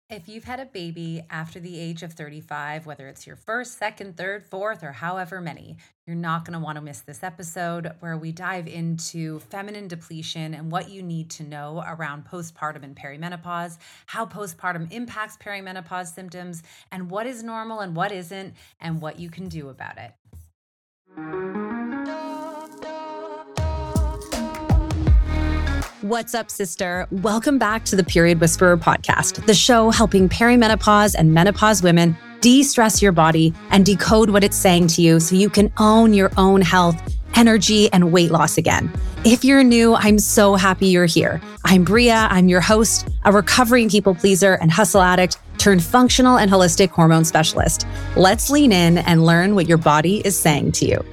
If you've had a baby after the age of 35, whether it's your first, second, third, fourth, or however many, you're not going to want to miss this episode where we dive into feminine depletion and what you need to know around postpartum and perimenopause, how postpartum impacts perimenopause symptoms, and what is normal and what isn't, and what you can do about it. What's up, sister? Welcome back to the Period Whisperer podcast, the show helping perimenopause and menopause women de-stress your body and decode what it's saying to you so you can own your own health, energy, and weight loss again. If you're new, I'm so happy you're here. I'm Bria. I'm your host, a recovering people pleaser and hustle addict turned functional and holistic hormone specialist. Let's lean in and learn what your body is saying to you.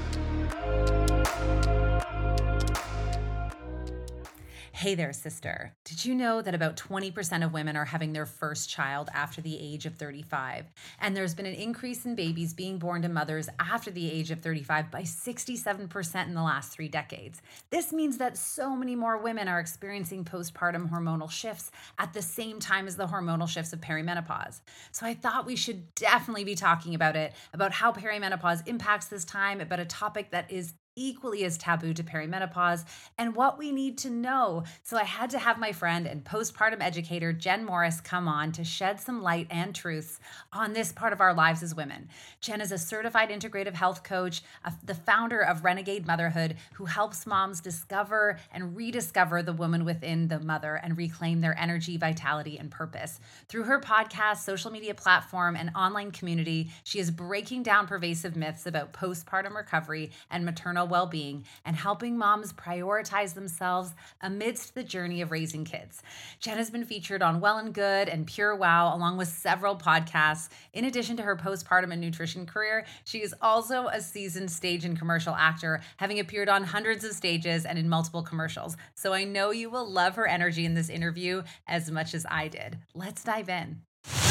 Hey there, sister. Did you know that about 20% of women are having their first child after the age of 35? And there's been an increase in babies being born to mothers after the age of 35 by 67% in the last 3 decades. This means that so many more women are experiencing postpartum hormonal shifts at the same time as the hormonal shifts of perimenopause. So I thought we should definitely be talking about it, about how perimenopause impacts this time, about a topic that is equally as taboo to perimenopause and what we need to know. So I had to have my friend and postpartum educator, Jen Morris, come on to shed some light and truths on this part of our lives as women. Jen is a certified integrative health coach, the founder of Renegade Motherhood, who helps moms discover and rediscover the woman within the mother and reclaim their energy, vitality, and purpose. Through her podcast, social media platform, and online community, she is breaking down pervasive myths about postpartum recovery and maternal well-being and helping moms prioritize themselves amidst the journey of raising kids. Jen has been featured on Well and Good and Pure Wow, along with several podcasts. In addition to her postpartum and nutrition career, she is also a seasoned stage and commercial actor, having appeared on hundreds of stages and in multiple commercials. So I know you will love her energy in this interview as much as I did. Let's dive in.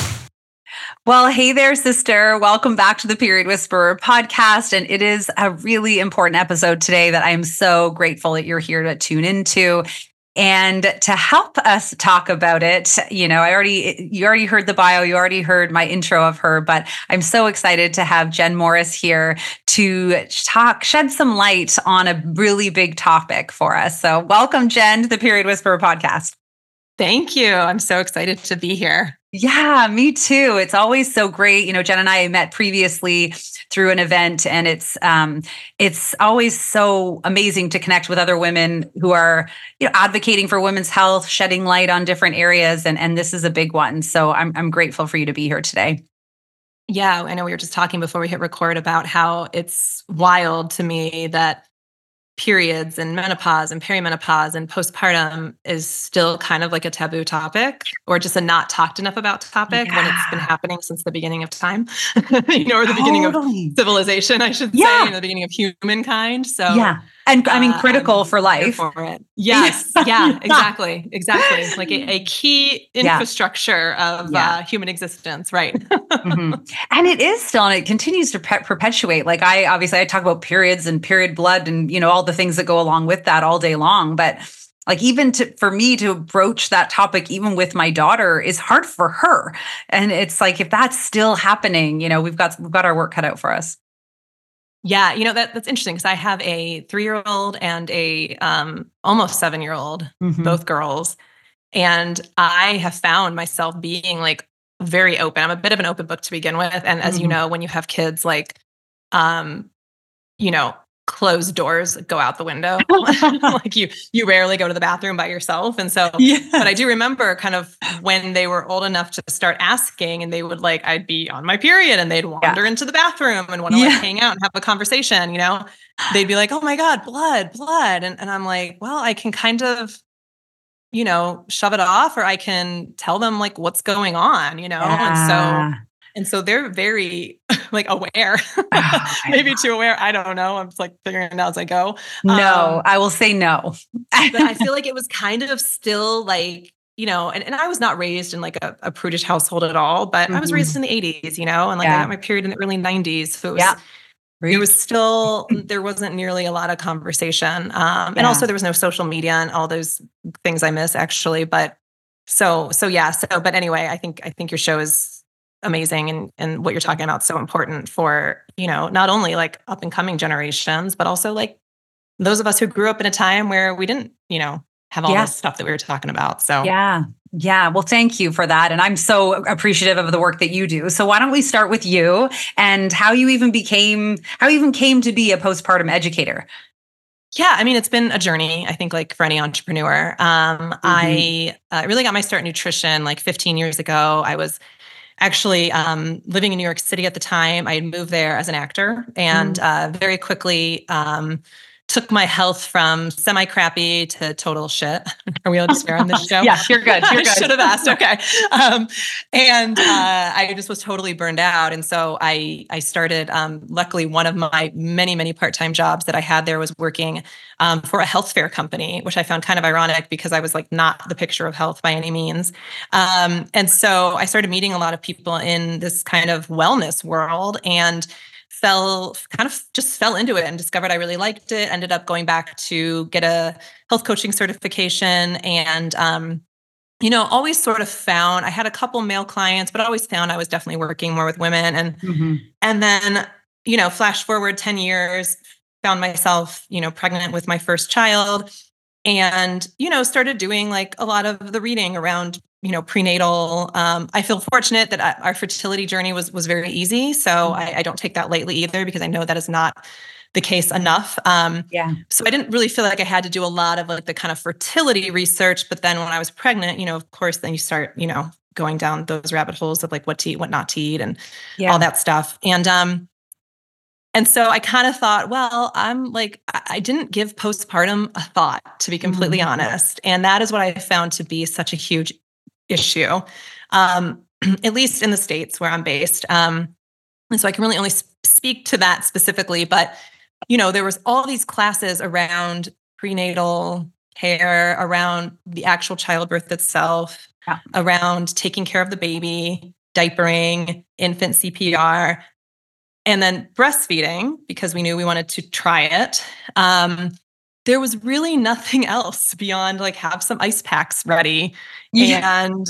Well, hey there, sister. Welcome back to the Period Whisperer podcast. And it is a really important episode today that I'm so grateful that you're here to tune into. And to help us talk about it, you already heard the bio, you already heard my intro of her, but I'm so excited to have Jen Morris here to shed some light on a really big topic for us. So welcome, Jen, to the Period Whisperer podcast. Thank you. I'm so excited to be here. Yeah, me too. It's always so great. Jen and I met previously through an event, and it's always so amazing to connect with other women who are, advocating for women's health, shedding light on different areas. And this is a big one. So I'm grateful for you to be here today. Yeah, I know we were just talking before we hit record about how it's wild to me that periods and menopause and perimenopause and postpartum is still kind of like a taboo topic, or just a not talked enough about topic when it's been happening since the beginning of time, or the beginning of civilization, I should say, the beginning of humankind. So yeah. And I mean, critical for life. For it. Yes. Yeah, exactly. Like a key infrastructure of human existence. Right. Mm-hmm. And it is still, and it continues to perpetuate. Like I talk about periods and period blood and, all the things that go along with that all day long. But like, even for me to broach that topic, even with my daughter, is hard for her. And it's like, if that's still happening, we've got our work cut out for us. Yeah, that's interesting because I have a 3-year-old and a almost 7-year-old, both girls. And I have found myself being like very open. I'm a bit of an open book to begin with. And as you know, when you have kids, like, closed doors go out the window. Like you rarely go to the bathroom by yourself. And so, but I do remember kind of when they were old enough to start asking, and they would I'd be on my period and they'd wander into the bathroom and want to hang out and have a conversation, they'd be like, oh my God, blood. And I'm like, well, I can kind of, shove it off, or I can tell them what's going on, And so they're very aware, maybe too aware. I don't know. I'm just figuring it out as I go. No, I will say no. But I feel like it was kind of still and I was not raised in a prudish household at all, but I was raised in the 80s, and I got my period in the early 90s. So it was still, there wasn't nearly a lot of conversation. And also there was no social media and all those things I miss actually, but But anyway, I think your show is amazing, and what you're talking about is so important for, not only like up and coming generations, but also like those of us who grew up in a time where we didn't, have all this stuff that we were talking about. So yeah. Well, thank you for that. And I'm so appreciative of the work that you do. So why don't we start with you and how you even came to be a postpartum educator? Yeah, I mean, it's been a journey, I think, like for any entrepreneur. I really got my start in nutrition like 15 years ago. I was actually living in New York City at the time. I had moved there as an actor, and very quickly took my health from semi-crappy to total shit. Are we allowed to swear on this show? Yeah, you're good. I should have asked. Okay. And I just was totally burned out. And so I started, luckily, one of my many, many part-time jobs that I had there was working for a health fair company, which I found kind of ironic because I was like not the picture of health by any means. And so I started meeting a lot of people in this kind of wellness world, and fell into it and discovered I really liked it. Ended up going back to get a health coaching certification, and always sort of found I had a couple male clients, but always found I was definitely working more with women. And then flash forward 10 years, found myself pregnant with my first child, and started doing like a lot of the reading around prenatal. I feel fortunate that our fertility journey was very easy. So I don't take that lightly either, because I know that is not the case enough. So I didn't really feel like I had to do a lot of like the kind of fertility research. But then when I was pregnant, of course, then you start, going down those rabbit holes of like what to eat, what not to eat, and all that stuff. And so I kind of thought, well, I didn't give postpartum a thought, to be completely honest. And that is what I found to be such a huge issue, at least in the States where I'm based. And so I can really only speak to that specifically, but, there was all these classes around prenatal care, around the actual childbirth itself, around taking care of the baby, diapering, infant CPR, and then breastfeeding, because we knew we wanted to try it. There was really nothing else beyond like have some ice packs ready and,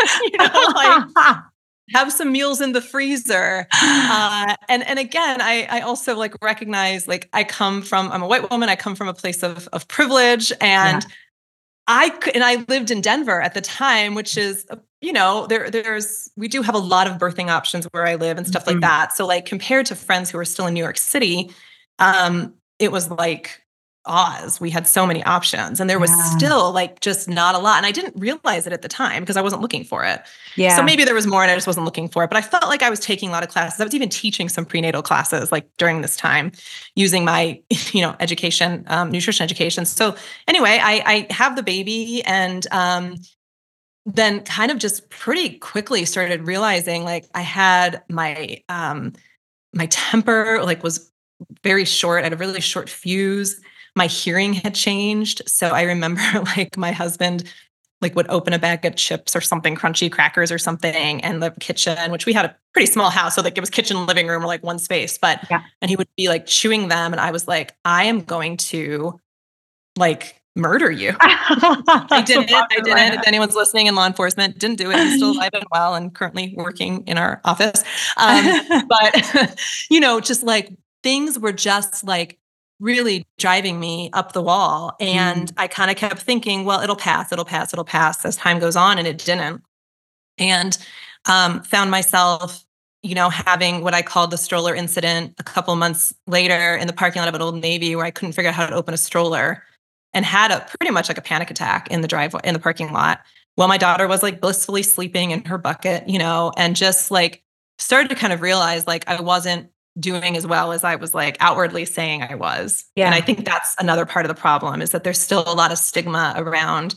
have some meals in the freezer. And again, I also like recognize, like I'm a white woman. I come from a place of privilege, and I lived in Denver at the time, which is, we do have a lot of birthing options where I live and stuff like that. So like compared to friends who are still in New York City, it was like Oz. We had so many options, and there was still like just not a lot. And I didn't realize it at the time because I wasn't looking for it. So maybe there was more and I just wasn't looking for it, but I felt like I was taking a lot of classes. I was even teaching some prenatal classes like during this time using my, education, nutrition education. So anyway, I have the baby, and, then kind of just pretty quickly started realizing like I had my temper like was very short. I had a really short fuse. My hearing had changed. So I remember like my husband like would open a bag of chips or something, crunchy crackers or something, and the kitchen, which we had a pretty small house. So like it was kitchen, living room, or like one space, and he would be like chewing them. And I was like, I am going to like murder you. I didn't. If anyone's listening in law enforcement, didn't do it. I'm still alive and well and currently working in our office. But, just like things were just like really driving me up the wall. And I kind of kept thinking, well, it'll pass as time goes on. And it didn't. And found myself, having what I called the stroller incident a couple months later in the parking lot of an Old Navy, where I couldn't figure out how to open a stroller, and had a pretty much like a panic attack in the driveway, in the parking lot. Well, my daughter was like blissfully sleeping in her bucket, and just like started to kind of realize like I wasn't doing as well as I was like outwardly saying I was. And I think that's another part of the problem, is that there's still a lot of stigma around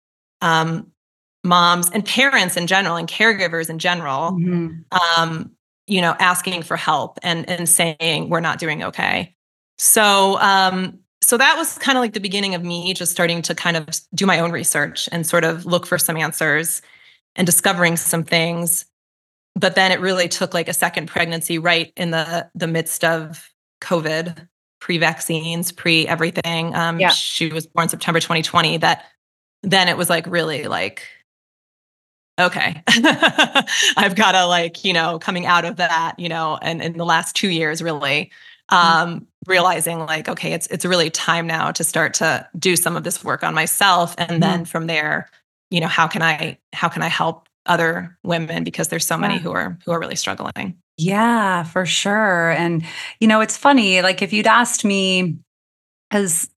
moms and parents in general and caregivers in general, asking for help and saying we're not doing okay. So that was kind of like the beginning of me just starting to kind of do my own research and sort of look for some answers and discovering some things. But then it really took like a second pregnancy right in the midst of COVID, pre-vaccines, pre-everything. She was born September 2020. That then it was like really like okay, I've got to like, coming out of that, and in the last 2 years, really, realizing like, okay, it's really time now to start to do some of this work on myself. And then from there, how can I help other women? Because there's so many who are really struggling. Yeah, for sure. And, it's funny, like if you'd asked me, because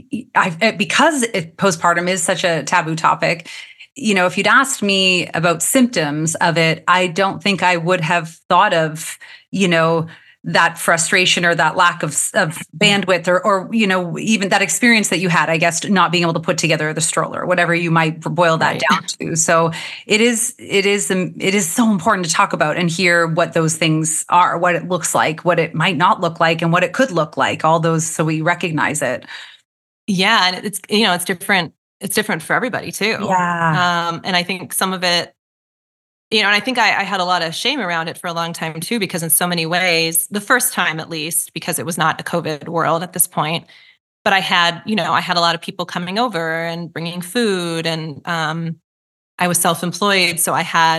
postpartum is such a taboo topic, if you'd asked me about symptoms of it, I don't think I would have thought of, that frustration or that lack of bandwidth or, even that experience that you had, I guess, not being able to put together the stroller, whatever you might boil that down to. So it is so important to talk about and hear what those things are, what it looks like, what it might not look like, and what it could look like, all those, so we recognize it. Yeah. And it's, it's different. It's different for everybody too. Yeah. And I think some of it, and I think I had a lot of shame around it for a long time too, because in so many ways, the first time at least, because it was not a COVID world at this point, but I had a lot of people coming over and bringing food, and I was self-employed. So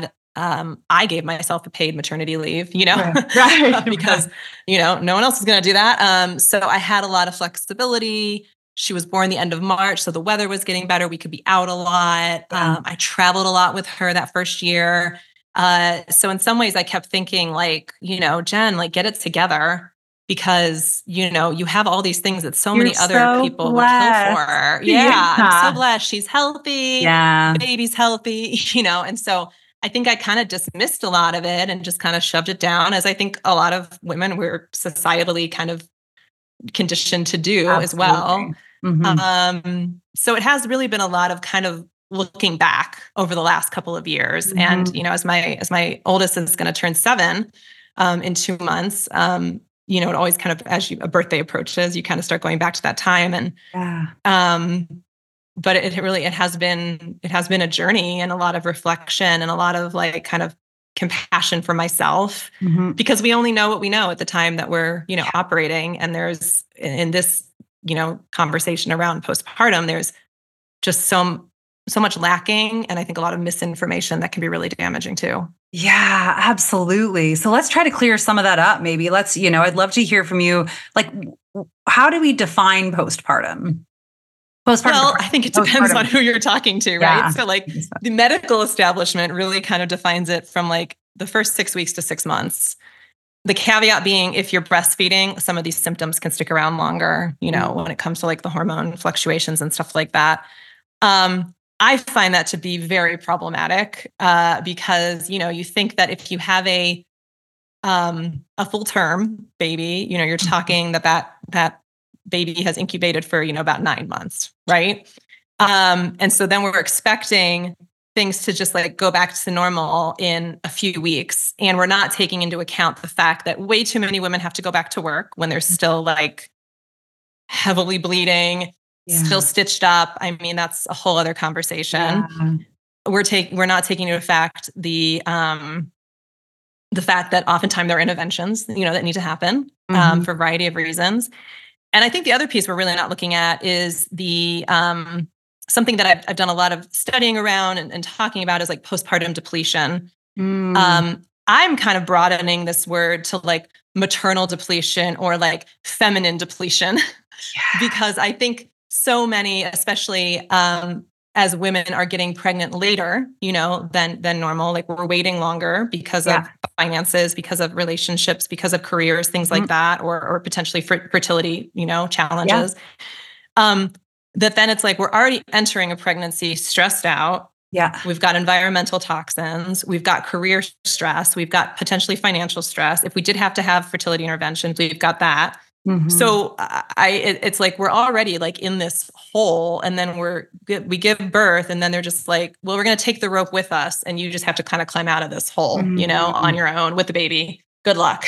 I gave myself a paid maternity leave, right. because, no one else is going to do that. So I had a lot of flexibility. She was born the end of March, so the weather was getting better. We could be out a lot. I traveled a lot with her that first year. So in some ways I kept thinking like, Jen, like get it together, because, you have all these things that so many other people would kill for. Yeah. I'm so blessed. She's healthy. Yeah. The baby's healthy, and so I think I kind of dismissed a lot of it and just kind of shoved it down, as I think a lot of women were societally kind of conditioned to do. Absolutely. As well. Mm-hmm. So it has really been a lot of kind of looking back over the last couple of years. Mm-hmm. And, as my oldest is going to turn 7 in 2 months, it always kind of, as a birthday approaches, you kind of start going back to that time. And, but it has been a journey and a lot of reflection and a lot of like kind of compassion for myself, mm-hmm. because we only know what we know at the time that we're, operating. And there's in this, conversation around postpartum, there's just so much lacking. And I think a lot of misinformation that can be really damaging too. Yeah, absolutely. So let's try to clear some of that up. Maybe I'd love to hear from you. Like, how do we define postpartum? Well, I think it depends on who you're talking to, right? Yeah. So like the medical establishment really kind of defines it from like the first 6 weeks to 6 months. The caveat being, if you're breastfeeding, some of these symptoms can stick around longer, when it comes to like the hormone fluctuations and stuff like that. I find that to be very problematic because, you think that if you have a full-term baby, you're talking that baby has incubated for, about 9 months, right? And so then we're expecting things to just like go back to normal in a few weeks. And we're not taking into account the fact that way too many women have to go back to work when they're still like heavily bleeding, still stitched up. I mean, that's a whole other conversation. Yeah. We're not taking into fact the fact that oftentimes there are interventions, that need to happen for a variety of reasons. And I think the other piece we're really not looking at is the something that I've done a lot of studying around and talking about is like postpartum depletion. I'm kind of broadening this word to like maternal depletion or like feminine depletion, because I think so many, especially as women are getting pregnant later, than normal, like we're waiting longer because of finances, because of relationships, because of careers, things like that, or potentially fertility, challenges. That then it's like we're already entering a pregnancy stressed out. Yeah. We've got environmental toxins. We've got career stress. We've got potentially financial stress. If we did have to have fertility interventions, we've got that. Mm-hmm. So it's like we're already like in this hole, and then we give birth, and then they're just like, well, we're going to take the rope with us, and you just have to kind of climb out of this hole, on your own with the baby. Good luck.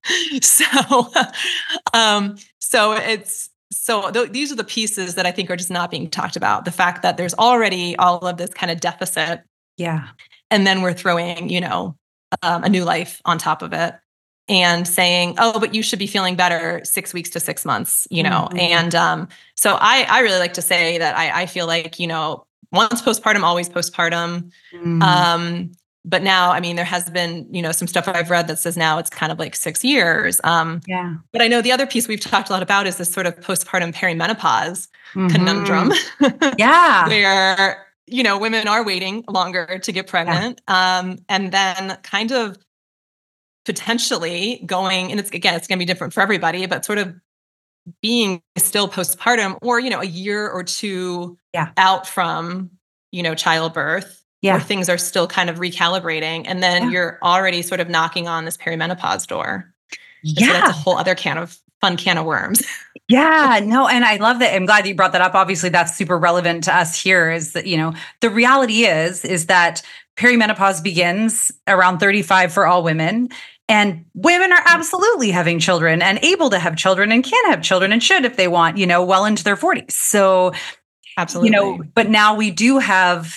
So these are the pieces that I think are just not being talked about. The fact that there's already all of this kind of deficit. Yeah. And then we're throwing, a new life on top of it and saying, oh, but you should be feeling better 6 weeks to 6 months, And so I really like to say that I feel like, once postpartum, always postpartum. But now, I mean, there has been, some stuff I've read that says now it's kind of like 6 years. But I know the other piece we've talked a lot about is this sort of postpartum perimenopause conundrum. Yeah. Where, women are waiting longer to get pregnant. And then kind of potentially going, and it's going to be different for everybody, but sort of being still postpartum or, a year or two out from, childbirth. Where things are still kind of recalibrating. And then you're already sort of knocking on this perimenopause door. Yeah. So that's a whole other can of worms. Yeah, no. And I love that. I'm glad you brought that up. Obviously that's super relevant to us here is that, the reality is that perimenopause begins around 35 for all women. And women are absolutely having children and able to have children and can have children and should if they want, well into their 40s. So, absolutely. But now we do have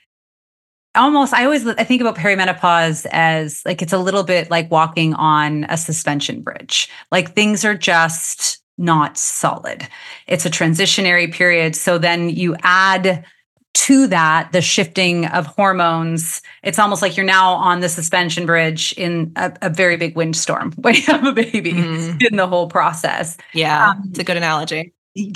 I think about perimenopause as like, it's a little bit like walking on a suspension bridge. Like things are just not solid. It's a transitionary period. So then you add to that the shifting of hormones. It's almost like you're now on the suspension bridge in a very big windstorm when you have a baby in the whole process. Yeah, it's a good analogy.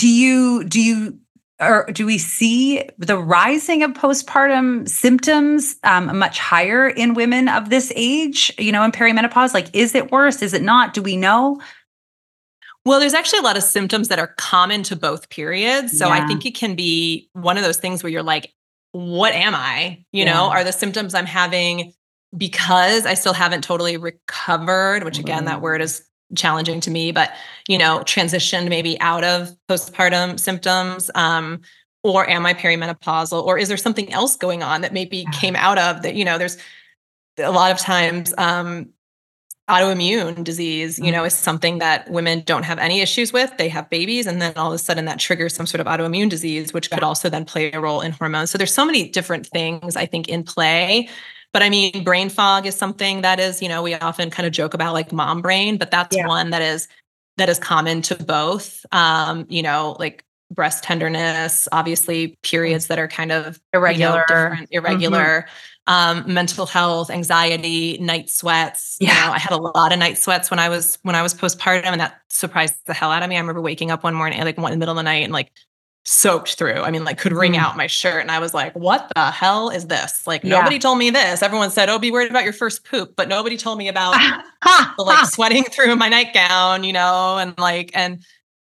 Do we see the rising of postpartum symptoms much higher in women of this age, in perimenopause? Like, is it worse? Is it not? Do we know? Well, there's actually a lot of symptoms that are common to both periods. So I think it can be one of those things where you're like, what am I? Are the symptoms I'm having because I still haven't totally recovered, which again, that word is challenging to me, but, transitioned maybe out of postpartum symptoms, or am I perimenopausal, or is there something else going on that maybe came out of that? There's a lot of times, autoimmune disease, is something that women don't have any issues with. They have babies and then all of a sudden that triggers some sort of autoimmune disease, which could also then play a role in hormones. So there's so many different things I think in play. But I mean, brain fog is something that is, we often kind of joke about like mom brain, but that's one that is common to both. Like breast tenderness, obviously periods that are kind of irregular, mental health, anxiety, night sweats. I had a lot of night sweats when I was postpartum, and that surprised the hell out of me. I remember waking up one morning, like in the middle of the night, and like soaked through. I mean, like could wring out my shirt. And I was like, what the hell is this? Like nobody told me this. Everyone said, oh, be worried about your first poop. But nobody told me about the like sweating through my nightgown, and like, and,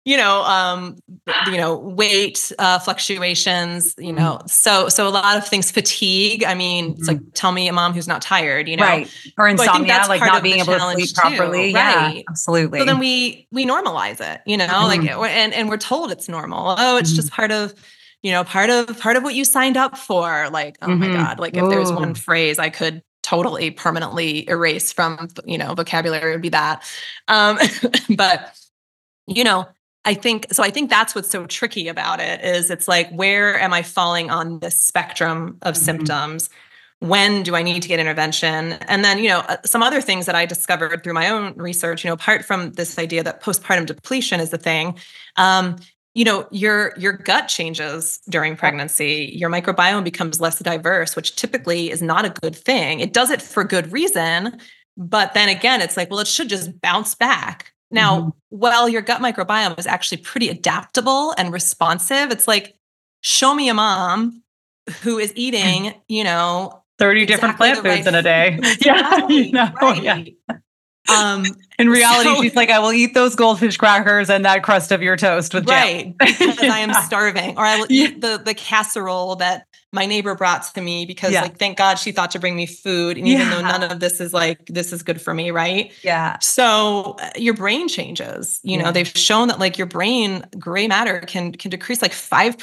weight fluctuations, so a lot of things, fatigue. I mean, it's like, tell me a mom who's not tired, Right. Or insomnia, like not being able to sleep properly. Too, right. Yeah, absolutely. So then we normalize it, like, and we're told it's normal. Oh, it's just part of what you signed up for. Like, oh my God, like if there's one phrase I could totally permanently erase from, vocabulary, it would be that. But, I think that's what's so tricky about it is it's like, where am I falling on this spectrum of symptoms? When do I need to get intervention? And then, some other things that I discovered through my own research, apart from this idea that postpartum depletion is the thing, your gut changes during pregnancy, your microbiome becomes less diverse, which typically is not a good thing. It does it for good reason. But then again, it's like, well, it should just bounce back. Now, while your gut microbiome is actually pretty adaptable and responsive, it's like, show me a mom who is eating, 30 different plant foods in a day. Right. In reality, she's like, I will eat those goldfish crackers and that crust of your toast with jam. Because I am starving. Or I will eat the casserole that my neighbor brought to me because like, thank God she thought to bring me food. And even though none of this is like, this is good for me. Right. Yeah. So your brain changes, they've shown that like your brain gray matter can decrease like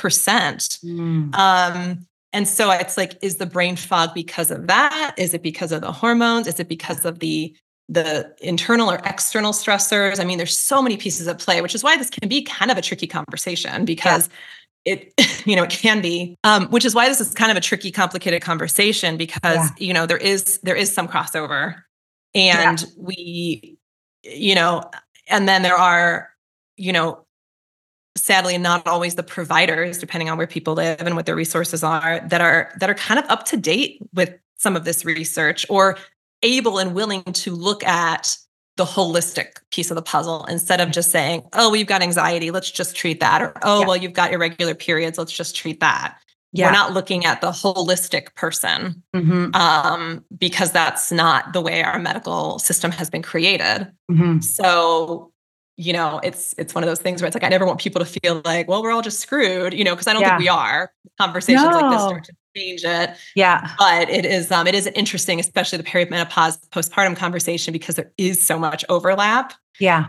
5%. And so it's like, is the brain fog because of that? Is it because of the hormones? Is it because of the internal or external stressors? I mean, there's so many pieces at play, which is why this can be kind of a tricky conversation because it can be, which is why this is kind of a tricky, complicated conversation because, there is some crossover and we, and then there are, sadly not always the providers, depending on where people live and what their resources are, that are kind of up to date with some of this research, or able and willing to look at the holistic piece of the puzzle instead of just saying, oh, well, you've got anxiety, let's just treat that. Or, oh, well, you've got irregular periods, let's just treat that. We're not looking at the holistic person, because that's not the way our medical system has been created. So, you know, it's one of those things where it's like, I never want people to feel like, well, we're all just screwed, you know, because I don't think we are. Conversations like this start to change it. Yeah. But it is interesting, especially the perimenopause postpartum conversation, because there is so much overlap. Yeah.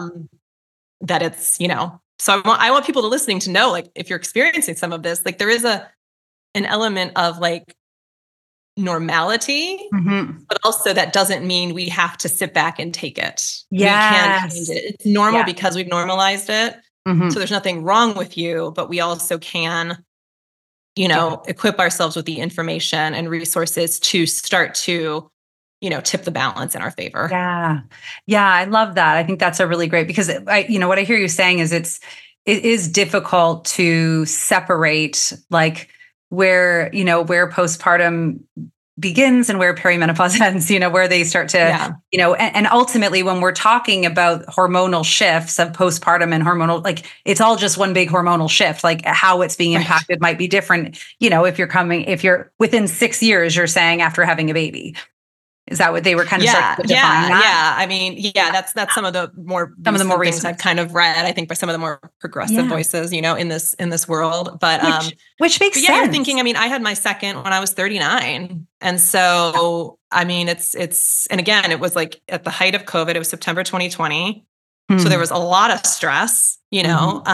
That it's, you know, so I want people to listening to know, like, if you're experiencing some of this, like, there is an element of like normality, but also that doesn't mean we have to sit back and take it. We can change it. It's normal because we've normalized it. So there's nothing wrong with you, but we also can, you know, equip ourselves with the information and resources to start to, you know, tip the balance in our favor. Yeah. Yeah. I love that. I think that's a really great, because you know, what I hear you saying is it is difficult to separate like where postpartum begins and where perimenopause ends, you know, where they start to, you know, and ultimately when we're talking about hormonal shifts of postpartum and hormonal, like, it's all just one big hormonal shift. Like, how it's being impacted might be different. You know, if you're within 6 years, you're saying after having a baby. Is that what they were kind of starting to define that? I mean, that's some of the more things I've kind of read, I think, by some of the more progressive voices, you know, in this world. But which makes sense. You're thinking, I mean, I had my second when I was 39. And so, I mean, it's and again, it was like at the height of COVID, it was September 2020. So there was a lot of stress, you know.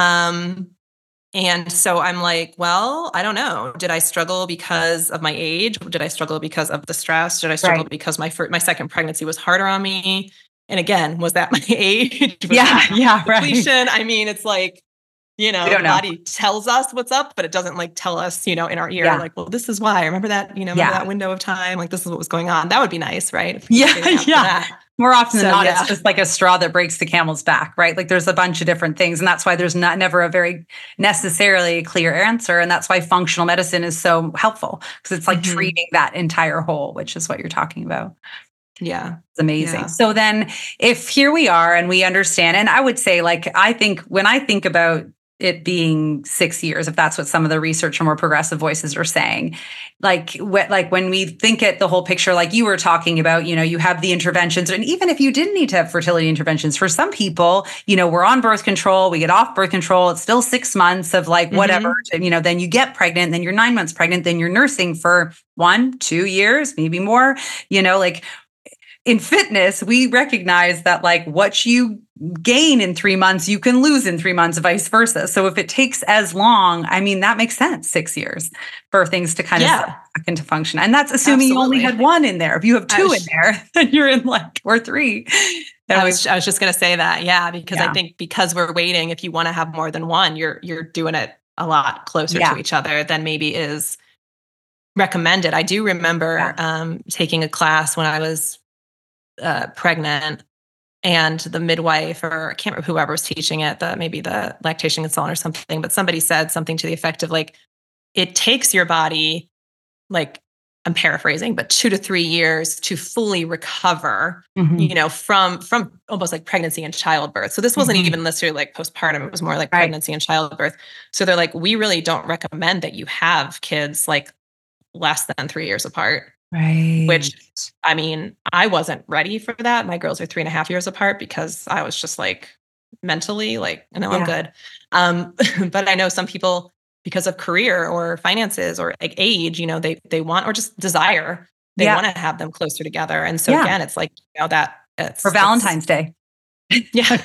And so I'm like, well, I don't know. Did I struggle because of my age? Did I struggle because of the stress? Did I struggle because my second pregnancy was harder on me? And again, was that my age? Depletion? I mean, it's like, you know, the body tells us what's up, but it doesn't like tell us, you know, in our ear, like, well, this is why. Remember that, you know, that window of time, like, this is what was going on. That would be nice, right? More often than not, it's just like a straw that breaks the camel's back, right? Like, there's a bunch of different things. And that's why there's never a very necessarily clear answer. And that's why functional medicine is so helpful, because it's like treating that entire whole, which is what you're talking about. Yeah. It's amazing. So then if here we are and we understand, and I would say, like, I think when I think about it being 6 years, if that's what some of the research and more progressive voices are saying, like when we think at the whole picture, like you were talking about, you know, you have the interventions, and even if you didn't need to have fertility interventions, for some people, you know, we're on birth control, we get off birth control, it's still 6 months of like whatever, and, you know, then you get pregnant, then you're 9 months pregnant, then you're nursing for 1-2 years, maybe more, you know, like, in fitness, we recognize that like what you gain in 3 months, you can lose in 3 months, vice versa. So if it takes as long, I mean, that makes sense, 6 years for things to kind of set back into function. And that's assuming you only had one in there. If you have two in there, then you're in like, or three. I was just going to say that. Yeah. Because I think because we're waiting, if you want to have more than one, you're doing it a lot closer to each other than maybe is recommended. I do remember taking a class when I was pregnant, and the midwife, or I can't remember whoever was teaching it, maybe the lactation consultant or something, but somebody said something to the effect of like, it takes your body, like, I'm paraphrasing, but 2 to 3 years to fully recover, you know, from almost like pregnancy and childbirth. So this wasn't even necessarily like postpartum. It was more like pregnancy and childbirth. So they're like, we really don't recommend that you have kids like less than 3 years apart. Right. Which, I mean, I wasn't ready for that. My girls are 3.5 years apart, because I was just like mentally like, no, I'm good. But I know some people, because of career or finances or like age, you know, they want, or just desire, they want to have them closer together. And so again, it's like, you know, that it's for Valentine's Day. Yeah.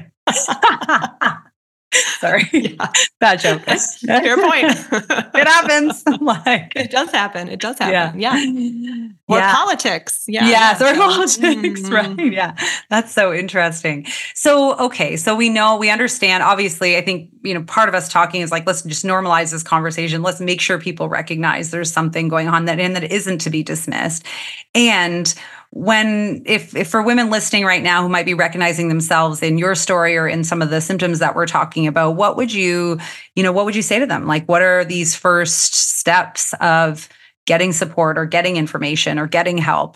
Sorry. Bad joke. Fair point. It happens. Like, it does happen. It does happen. Yeah. Or politics. Yeah. Or politics. Right. Yeah. That's so interesting. So, okay. So we understand, obviously, I think, you know, part of us talking is like, let's just normalize this conversation. Let's make sure people recognize there's something going on that isn't to be dismissed. And if for women listening right now who might be recognizing themselves in your story or in some of the symptoms that we're talking about, what would you say to them? Like, what are these first steps of getting support or getting information or getting help,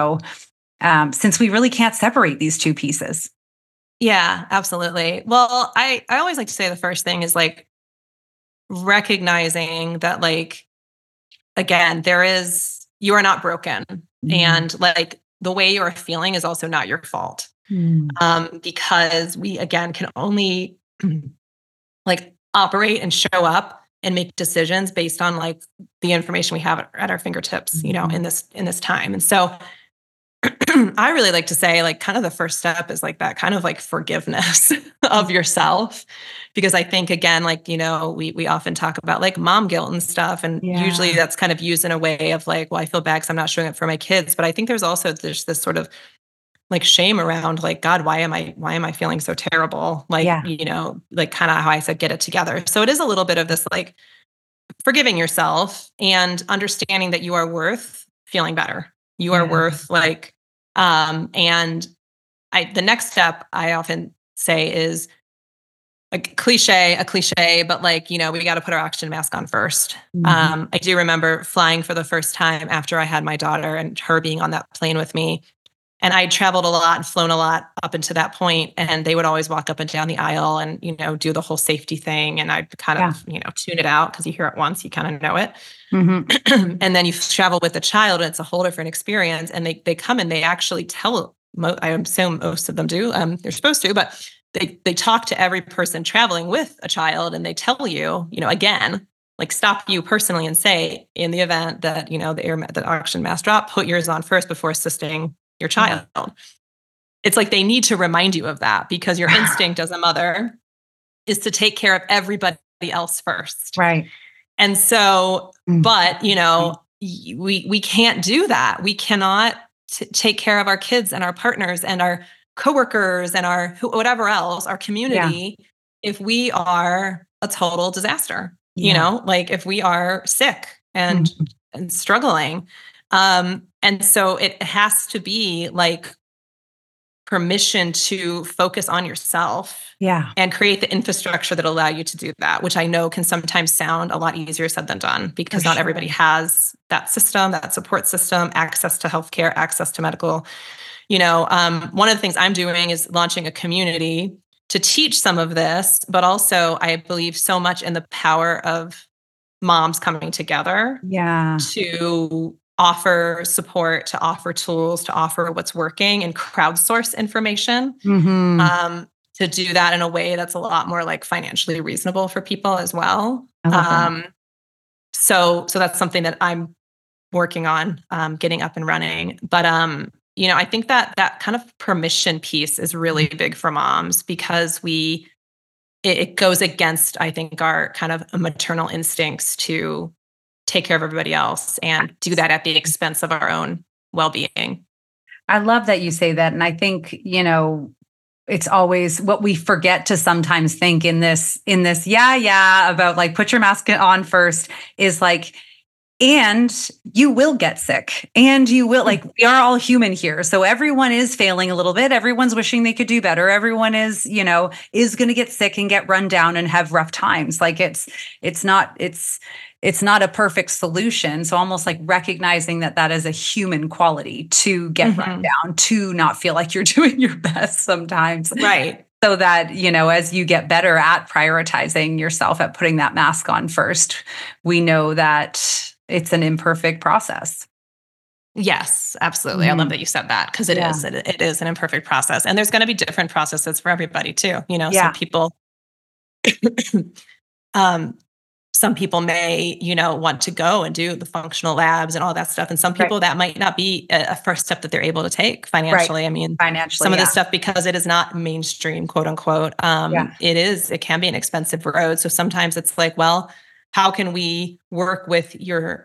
since we really can't separate these two pieces? Yeah, absolutely. Well, I always like to say the first thing is like recognizing that, like, again, you are not broken. And like the way you're feeling is also not your fault. Because we, again, can only like operate and show up and make decisions based on like the information we have at our fingertips, in this time. And so I really like to say, like, kind of the first step is like that kind of like forgiveness of yourself. Because I think, again, like, we often talk about like mom guilt and stuff. And usually that's kind of used in a way of like, well, I feel bad because I'm not showing up for my kids. But I think there's this sort of like shame around like, God, why am I feeling so terrible? Like, like kind of how I said, get it together. So it is a little bit of this like forgiving yourself and understanding that you are worth feeling better. You are worth like, and the next step I often say is a cliche, but like, we got to put our oxygen mask on first. I do remember flying for the first time after I had my daughter and her being on that plane with me. And I traveled a lot and flown a lot up until that point. And they would always walk up and down the aisle and, do the whole safety thing. And I'd kind of, tune it out because you hear it once, you kind of know it. And then you travel with a child and it's a whole different experience. And they come and they actually tell, I assume most of them do, they're supposed to, but they talk to every person traveling with a child and they tell you, again, like stop you personally and say, in the event that, the oxygen mask drop, put yours on first before assisting your child. It's like they need to remind you of that because your instinct as a mother is to take care of everybody else first. Right. And so, but, we can't do that. We cannot take care of our kids and our partners and our coworkers and our whatever else, our community, if we are a total disaster, like if we are sick and struggling. And so it has to be like permission to focus on yourself and create the infrastructure that allow you to do that, which I know can sometimes sound a lot easier said than done because not everybody has that system, that support system, access to healthcare, access to medical. One of the things I'm doing is launching a community to teach some of this, but also I believe so much in the power of moms coming together to offer support, to offer tools, to offer what's working and crowdsource information, to do that in a way that's a lot more like financially reasonable for people as well. So that's something that I'm working on, getting up and running. But, I think that kind of permission piece is really big for moms because it goes against, I think, our kind of maternal instincts to take care of everybody else and do that at the expense of our own well-being. I love that you say that. And I think, it's always what we forget to sometimes think in this, about like, put your mask on first is like, and you will get sick and you will like, we are all human here. So everyone is failing a little bit. Everyone's wishing they could do better. Everyone is going to get sick and get run down and have rough times. Like it's not a perfect solution. So almost like recognizing that is a human quality to get run down, to not feel like you're doing your best sometimes. Right. So that, as you get better at prioritizing yourself, at putting that mask on first, we know that it's an imperfect process. Yes, absolutely. I love that you said that because it is an imperfect process. And there's going to be different processes for everybody too. Some people, some people may, want to go and do the functional labs and all that stuff. And some people that might not be a first step that they're able to take financially. I mean, some of this stuff, because it is not mainstream, quote unquote, it can be an expensive road. So sometimes it's like, well, how can we work with your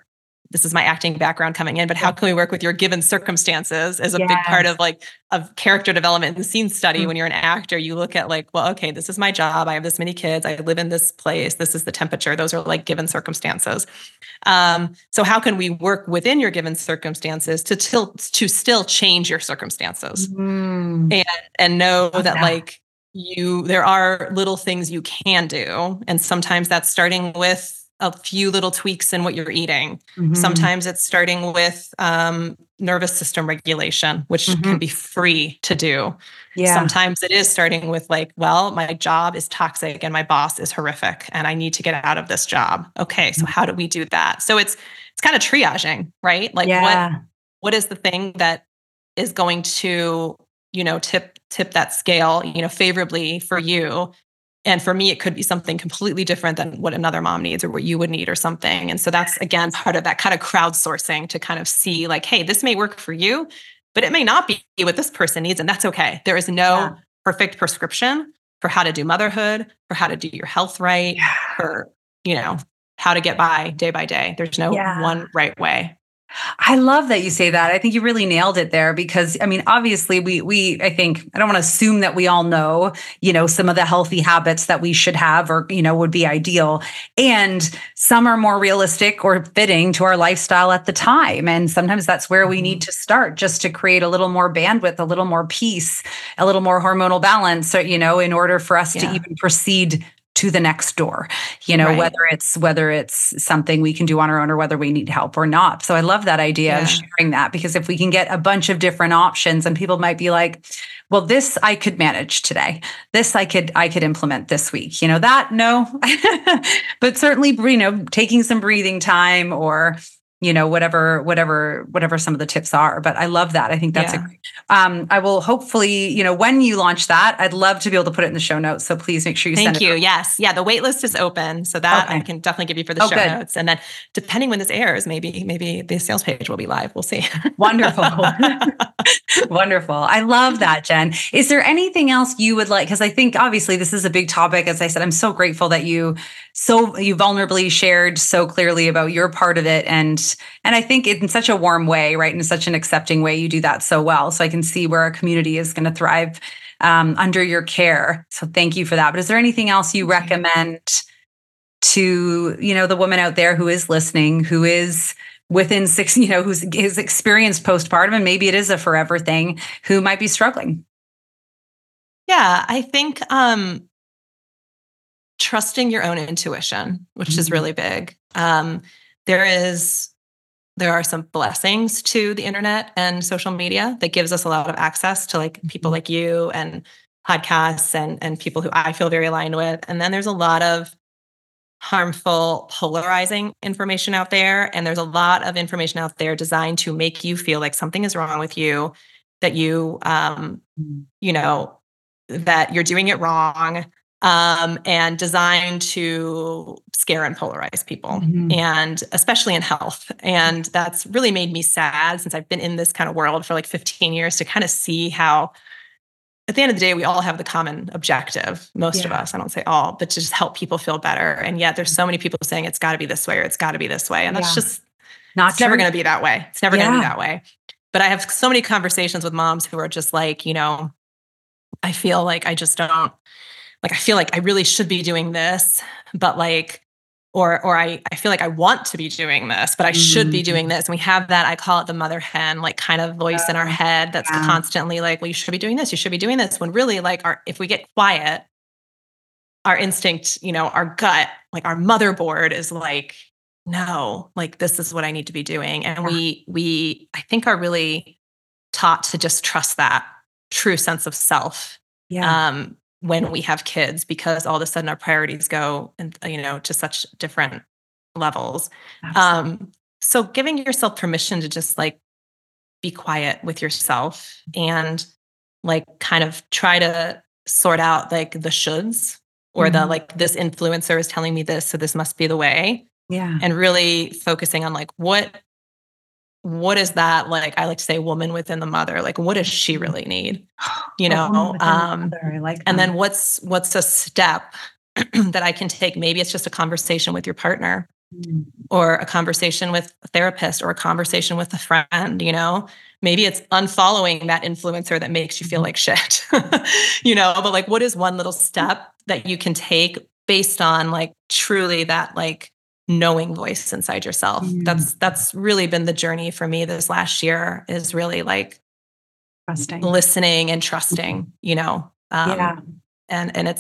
this is my acting background coming in, but how can we work with your given circumstances as a big part of of character development and scene study. When you're an actor, you look at like, well, okay, this is my job. I have this many kids. I live in this place. This is the temperature. Those are like given circumstances. So how can we work within your given circumstances to still change your circumstances and know that like there are little things you can do. And sometimes that's starting with a few little tweaks in what you're eating. Sometimes it's starting with nervous system regulation, which can be free to do. Sometimes it is starting with like, well, my job is toxic and my boss is horrific and I need to get out of this job. Okay, so how do we do that? So it's kind of triaging, right? Like what is the thing that is going to, tip that scale, favorably for you. And for me, it could be something completely different than what another mom needs or what you would need or something. And so that's, again, part of that kind of crowdsourcing to kind of see like, hey, this may work for you, but it may not be what this person needs. And that's okay. There is no perfect prescription for how to do motherhood, for how to do your health right, for, how to get by day. There's no one right way. I love that you say that. I think you really nailed it there because, I mean, obviously I think, I don't want to assume that we all know, some of the healthy habits that we should have or, would be ideal. And some are more realistic or fitting to our lifestyle at the time. And sometimes that's where we need to start just to create a little more bandwidth, a little more peace, a little more hormonal balance, in order for us to even proceed to the next door, whether it's something we can do on our own or whether we need help or not. So I love that idea of sharing that, because if we can get a bunch of different options and people might be like, well, this I could manage today. This I could implement this week, no, but certainly, taking some breathing time or, whatever some of the tips are. But I love that. I think that's I will hopefully, when you launch that, I'd love to be able to put it in the show notes. So please make sure you send it. Thank you. Yes. Yeah. The wait list is open. So that I can definitely give you for the show notes. And then depending when this airs, maybe the sales page will be live. We'll see. Wonderful. Wonderful. I love that, Jen. Is there anything else you would like? Because I think obviously this is a big topic. As I said, I'm so grateful that you vulnerably shared so clearly about your part of it. And I think in such a warm way, right? In such an accepting way, you do that so well. So I can see where our community is going to thrive under your care. So thank you for that. But is there anything else you recommend to, the woman out there who is listening, who is within 6, who's experienced postpartum, and maybe it is a forever thing, who might be struggling? Yeah, I think trusting your own intuition, which is really big. There are some blessings to the internet and social media that gives us a lot of access to like people like you and podcasts and people who I feel very aligned with. And then there's a lot of harmful, polarizing information out there. And there's a lot of information out there designed to make you feel like something is wrong with you, that that you're doing it wrong, and designed to scare and polarize people, and especially in health. And that's really made me sad, since I've been in this kind of world for like 15 years, to kind of see how at the end of the day, we all have the common objective, most of us, I don't say all, but to just help people feel better. And yet there's so many people saying it's got to be this way or it's got to be this way. And that's just it's never going to be that way. It's never going to be that way. But I have so many conversations with moms who are just like, I feel like I just don't, like, I feel like I really should be doing this, but like, or I feel like I want to be doing this, but I should be doing this. And we have that, I call it the mother hen, like kind of voice in our head that's constantly like, well, you should be doing this. You should be doing this. When really like if we get quiet, our instinct, our gut, like our motherboard is like, no, like this is what I need to be doing. And we, I think, are really taught to just trust that true sense of self. When we have kids, because all of a sudden our priorities go and to such different levels. So giving yourself permission to just like be quiet with yourself and like kind of try to sort out like the shoulds or the like, this influencer is telling me this, so this must be the way. And really focusing on like what is that, like I like to say, woman within the mother, like what does she really need, I like that. And then what's a step that I can take? Maybe it's just a conversation with your partner or a conversation with a therapist or a conversation with a friend, maybe it's unfollowing that influencer that makes you feel like shit, but like, what is one little step that you can take based on like truly that like knowing voice inside yourself? That's really been the journey for me this last year, is really like listening and trusting, and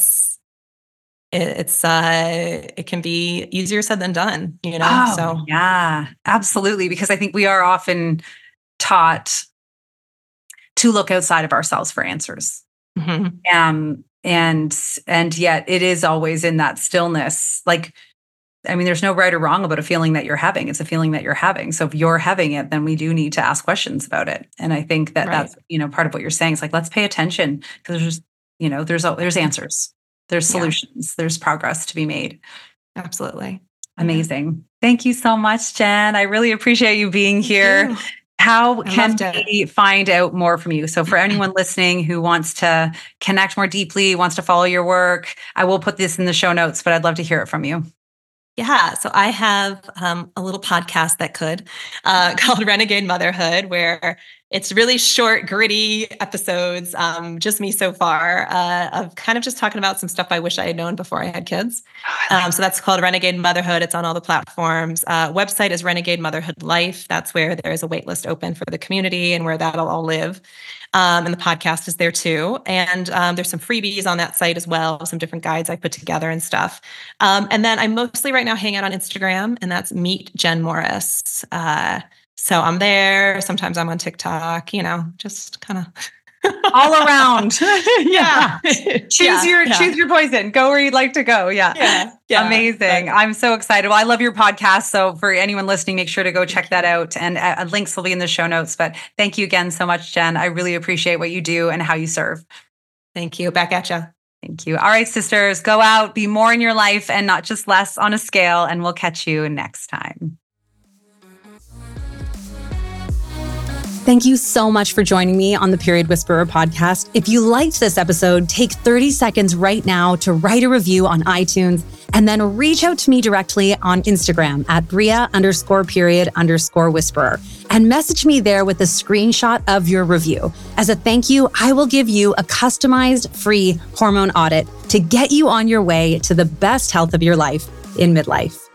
it can be easier said than done, so yeah, absolutely. Because I think we are often taught to look outside of ourselves for answers. And yet it is always in that stillness. Like, I mean, there's no right or wrong about a feeling that you're having. It's a feeling that you're having. So if you're having it, then we do need to ask questions about it. And I think that that's, part of what you're saying. It's like, let's pay attention, because there's answers, there's solutions, there's progress to be made. Absolutely. Amazing. Thank you so much, Jen. I really appreciate you being here. How can we find out more from you? So for anyone listening who wants to connect more deeply, wants to follow your work, I will put this in the show notes, but I'd love to hear it from you. Yeah. So I have a little podcast that called Renegade Motherhood, where it's really short, gritty episodes, just me so far, of kind of just talking about some stuff I wish I had known before I had kids. So that's called Renegade Motherhood. It's on all the platforms. Website is Renegade Motherhood Life. That's where there is a waitlist open for the community and where that'll all live. And the podcast is there too. And there's some freebies on that site as well, some different guides I put together and stuff. And then I mostly right now hang out on Instagram, and that's Meet Jen Morris. So I'm there. Sometimes I'm on TikTok, just kind of all around. Yeah. Choose your poison. Go where you'd like to go. Yeah. Amazing. I'm so excited. Well, I love your podcast. So for anyone listening, make sure to go check that out. And links will be in the show notes. But thank you again so much, Jen. I really appreciate what you do and how you serve. Thank you. Back at you. Thank you. All right, sisters, go out, be more in your life and not just less on a scale. And we'll catch you next time. Thank you so much for joining me on the Period Whisperer podcast. If you liked this episode, take 30 seconds right now to write a review on iTunes, and then reach out to me directly on Instagram at Bria_period_whisperer and message me there with a screenshot of your review. As a thank you, I will give you a customized free hormone audit to get you on your way to the best health of your life in midlife.